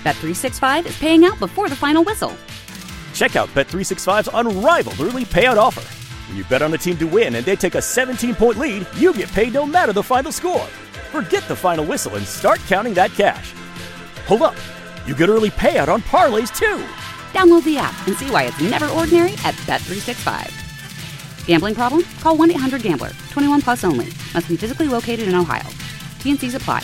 Bet365 is paying out before the final whistle. Check out Bet365's unrivaled early payout offer. When you bet on a team to win and they take a 17-point lead, you get paid no matter the final score. Forget the final whistle and start counting that cash. Hold up. You get early payout on parlays, too. Download the app and see why it's never ordinary at Bet365. Gambling problem? Call 1-800-GAMBLER. 21 plus only. Must be physically located in Ohio. T&Cs apply.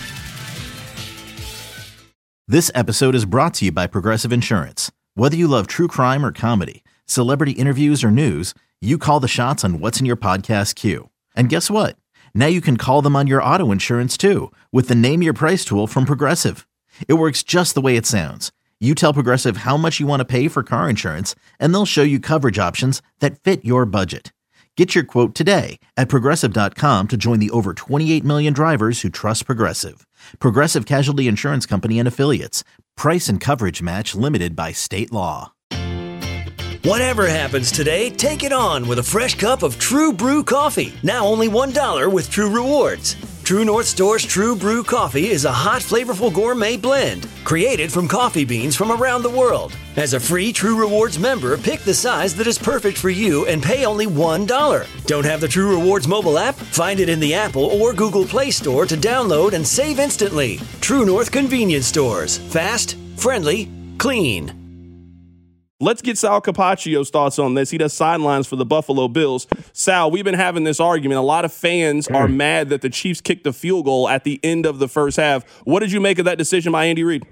This episode is brought to you by Progressive Insurance. Whether you love true crime or comedy, celebrity interviews or news, you call the shots on what's in your podcast queue. And guess what? Now you can call them on your auto insurance too with the Name Your Price tool from Progressive. It works just the way it sounds. You tell Progressive how much you want to pay for car insurance, and they'll show you coverage options that fit your budget. Get your quote today at Progressive.com to join the over 28 million drivers who trust Progressive. Progressive Casualty Insurance Company and Affiliates. Price and coverage match limited by state law. Whatever happens today, take it on with a fresh cup of True Brew coffee. Now only $1 with True Rewards. True North Store's True Brew coffee is a hot, flavorful gourmet blend created from coffee beans from around the world. As a free True Rewards member, pick the size that is perfect for you and pay only $1. Don't have the True Rewards mobile app? Find it in the Apple or Google Play Store to download and save instantly. True North Convenience Stores. Fast, friendly, clean. Let's get Sal Capaccio's thoughts on this. He does sidelines for the Buffalo Bills. Sal, we've been having this argument. A lot of fans are mad that the Chiefs kicked the field goal at the end of the first half. What did you make of that decision by Andy Reid?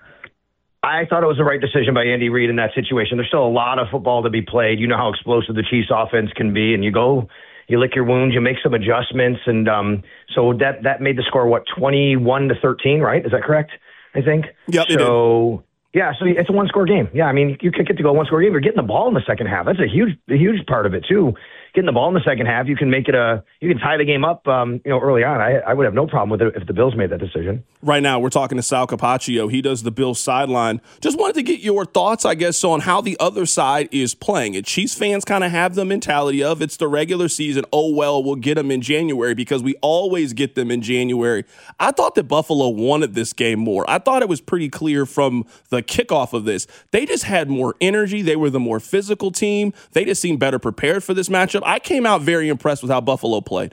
I thought it was the right decision by Andy Reid in that situation. There's still a lot of football to be played. You know how explosive the Chiefs offense can be, and you lick your wounds, you make some adjustments, and so that made the score, 21-13, right? Is that correct, I think? Yep, so yeah, so it's a one-score game. Yeah, I mean, you kick it to go one-score game. You're getting the ball in the second half. That's a huge part of it, too. Getting the ball in the second half, you can tie the game up, early on. I would have no problem with it if the Bills made that decision. Right now, we're talking to Sal Capaccio. He does the Bills sideline. Just wanted to get your thoughts, I guess, on how the other side is playing. And Chiefs fans kind of have the mentality of it's the regular season. Oh, well, we'll get them in January because we always get them in January. I thought that Buffalo wanted this game more. I thought it was pretty clear from the kickoff of this. They just had more energy. They were the more physical team. They just seemed better prepared for this matchup. I came out very impressed with how Buffalo played.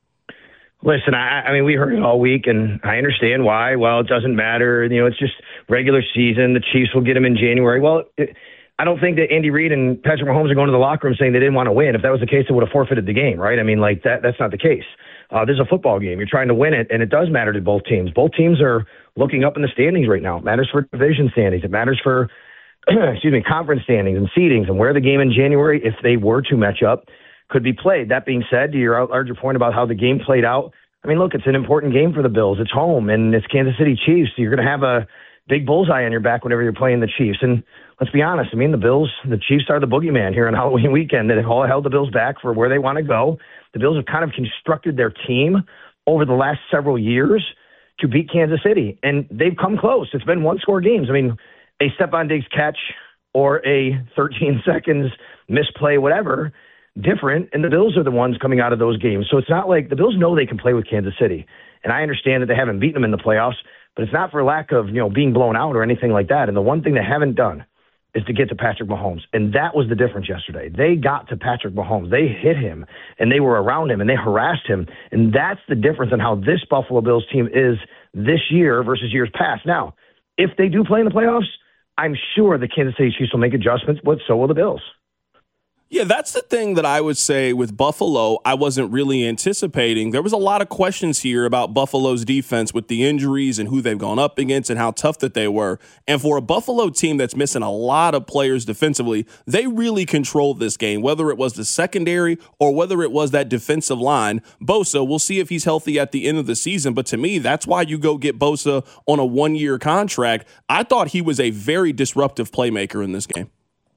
Listen, I mean, we heard it all week, and I understand why. Well, it doesn't matter. It's just regular season. The Chiefs will get them in January. Well, I don't think that Andy Reid and Patrick Mahomes are going to the locker room saying they didn't want to win. If that was the case, they would have forfeited the game, right? I mean, that's not the case. This is a football game. You're trying to win it, and it does matter to both teams. Both teams are looking up in the standings right now. It matters for division standings. It matters for conference standings and seedings, and where the game in January, if they were to match up, could be played. That being said, to your larger point about how the game played out, I mean, look, it's an important game for the Bills. It's home, and it's Kansas City Chiefs. So you're going to have a big bullseye on your back whenever you're playing the Chiefs. And let's be honest, I mean, the Chiefs are the boogeyman here on Halloween weekend. They've all held the Bills back for where they want to go. The Bills have kind of constructed their team over the last several years to beat Kansas City, and they've come close. It's been one-score games. I mean, a Stephon Diggs catch or a 13 seconds misplay, whatever, different, and the Bills are the ones coming out of those games. So it's not like the Bills know they can play with Kansas City, and I understand that they haven't beaten them in the playoffs, but it's not for lack of being blown out or anything like that. And the one thing they haven't done is to get to Patrick Mahomes, and that was the difference yesterday. They got to Patrick Mahomes. They hit him, and they were around him, and they harassed him, and that's the difference in how this Buffalo Bills team is this year versus years past. Now, if they do play in the playoffs, I'm sure the Kansas City Chiefs will make adjustments, but so will the Bills. Yeah, that's the thing that I would say with Buffalo I wasn't really anticipating. There was a lot of questions here about Buffalo's defense with the injuries and who they've gone up against and how tough that they were. And for a Buffalo team that's missing a lot of players defensively, they really controlled this game, whether it was the secondary or whether it was that defensive line. Bosa, we'll see if he's healthy at the end of the season, but to me, that's why you go get Bosa on a one-year contract. I thought he was a very disruptive playmaker in this game.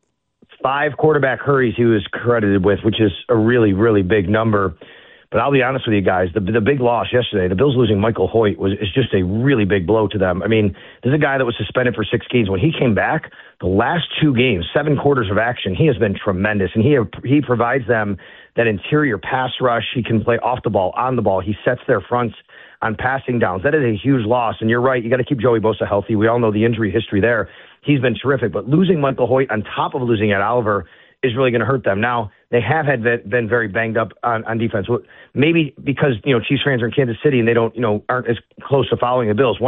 5 quarterback hurries he was credited with, which is a really, really big number. But I'll be honest with you guys, the big loss yesterday, the Bills losing Michael Hoyt is just a really big blow to them. I mean, this is a guy that was suspended for 6 games. When he came back, the last 2 games, 7 quarters of action, he has been tremendous. And he provides them that interior pass rush. He can play off the ball, on the ball. He sets their fronts on passing downs. That is a huge loss. And you're right, you got to keep Joey Bosa healthy. We all know the injury history there. He's been terrific. But losing Michael Hoyt on top of losing Ed Oliver is really going to hurt them. Now, they have been very banged up on defense. Maybe because, Chiefs fans are in Kansas City and they aren't as close to following the Bills.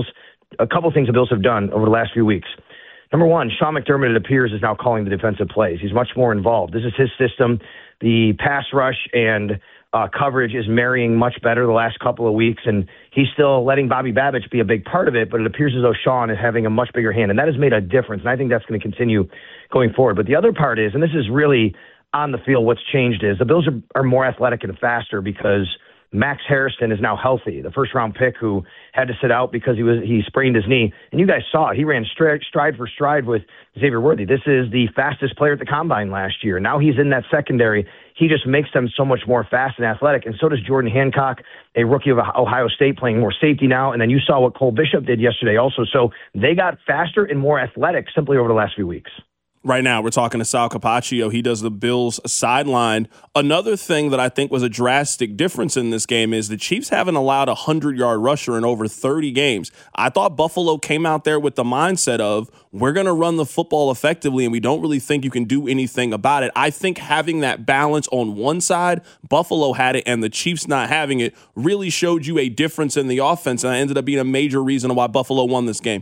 A couple things the Bills have done over the last few weeks. Number one, Sean McDermott, it appears, is now calling the defensive plays. He's much more involved. This is his system. The pass rush and coverage is marrying much better the last couple of weeks, and he's still letting Bobby Babich be a big part of it, but it appears as though Sean is having a much bigger hand, and that has made a difference, and I think that's going to continue going forward. But the other part is, and this is really on the field, what's changed is the Bills are more athletic and faster because Max Harrison is now healthy, the first-round pick who had to sit out because he sprained his knee. And you guys saw it. He ran stride for stride with Xavier Worthy. This is the fastest player at the Combine last year. Now he's in that secondary. He just makes them so much more fast and athletic. And so does Jordan Hancock, a rookie of Ohio State, playing more safety now. And then you saw what Cole Bishop did yesterday also. So they got faster and more athletic simply over the last few weeks. Right now, we're talking to Sal Capaccio. He does the Bills sideline. Another thing that I think was a drastic difference in this game is the Chiefs haven't allowed a 100-yard rusher in over 30 games. I thought Buffalo came out there with the mindset of, we're going to run the football effectively, and we don't really think you can do anything about it. I think having that balance on one side, Buffalo had it, and the Chiefs not having it really showed you a difference in the offense, and that ended up being a major reason why Buffalo won this game.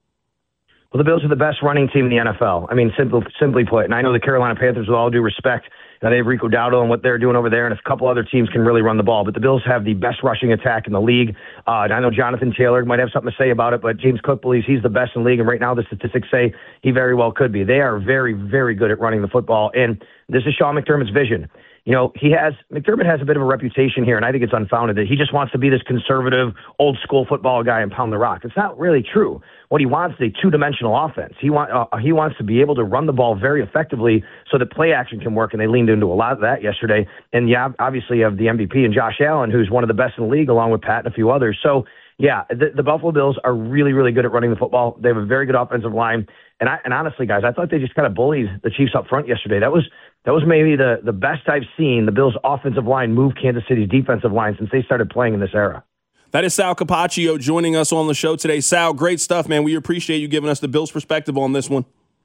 Well, the Bills are the best running team in the NFL. I mean, simply put. And I know the Carolina Panthers, with all due respect, they have Rico Dowdle and what they're doing over there, and a couple other teams can really run the ball. But the Bills have the best rushing attack in the league. And I know Jonathan Taylor might have something to say about it, but James Cook believes he's the best in the league, and right now the statistics say he very well could be. They are very, very good at running the football, and this is Sean McDermott's vision. McDermott has a bit of a reputation here, and I think it's unfounded that he just wants to be this conservative, old-school football guy and pound the rock. It's not really true. What he wants is a two-dimensional offense. He wants to be able to run the ball very effectively so that play action can work, and they leaned into a lot of that yesterday. And, obviously you have the MVP and Josh Allen, who's one of the best in the league, along with Pat and a few others. So, the Buffalo Bills are really, really good at running the football. They have a very good offensive line. And honestly, guys, I thought they just kind of bullied the Chiefs up front yesterday. That was maybe the best I've seen the Bills' offensive line move Kansas City's defensive line since they started playing in this era. That is Sal Capaccio joining us on the show today. Sal, great stuff, man. We appreciate you giving us the Bills' perspective on this one.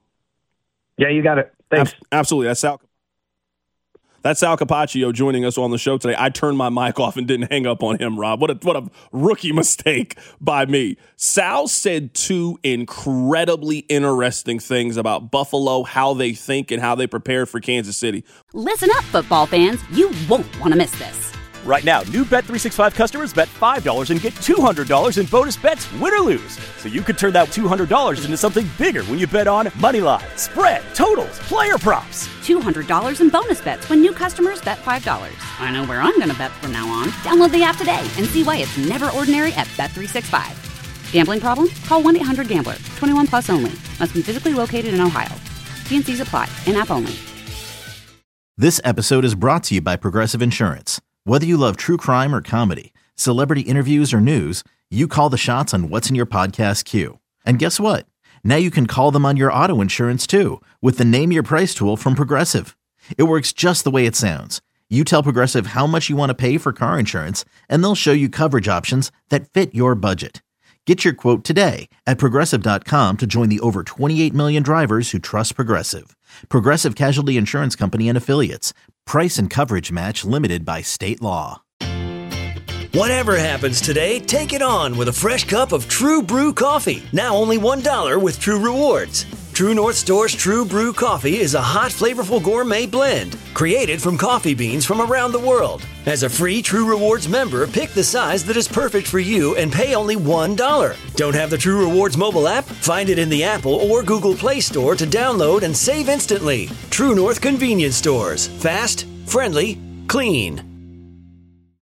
Yeah, you got it. Thanks. Absolutely. That's Sal Capaccio joining us on the show today. I turned my mic off and didn't hang up on him, Rob. What a rookie mistake by me. Sal said two incredibly interesting things about Buffalo, how they think and how they prepare for Kansas City. Listen up, football fans. You won't want to miss this. Right now, new Bet365 customers bet $5 and get $200 in bonus bets, win or lose. So you could turn that $200 into something bigger when you bet on moneyline, spread, totals, player props. $200 in bonus bets when new customers bet $5. I know where I'm going to bet from now on. Download the app today and see why it's never ordinary at Bet365. Gambling problem? Call 1-800-GAMBLER. 21 plus only. Must be physically located in Ohio. T&Cs apply. In-app only. This episode is brought to you by Progressive Insurance. Whether you love true crime or comedy, celebrity interviews or news, you call the shots on what's in your podcast queue. And guess what? Now you can call them on your auto insurance too with the Name Your Price tool from Progressive. It works just the way it sounds. You tell Progressive how much you want to pay for car insurance, and they'll show you coverage options that fit your budget. Get your quote today at Progressive.com to join the over 28 million drivers who trust Progressive. Progressive Casualty Insurance Company and Affiliates. Price and coverage match limited by state law. Whatever happens today, take it on with a fresh cup of True Brew coffee. Now only $1 with True Rewards. True North Store's True Brew coffee is a hot, flavorful gourmet blend created from coffee beans from around the world. As a free True Rewards member, pick the size that is perfect for you and pay only $1. Don't have the True Rewards mobile app? Find it in the Apple or Google Play Store to download and save instantly. True North Convenience Stores. Fast, friendly, clean.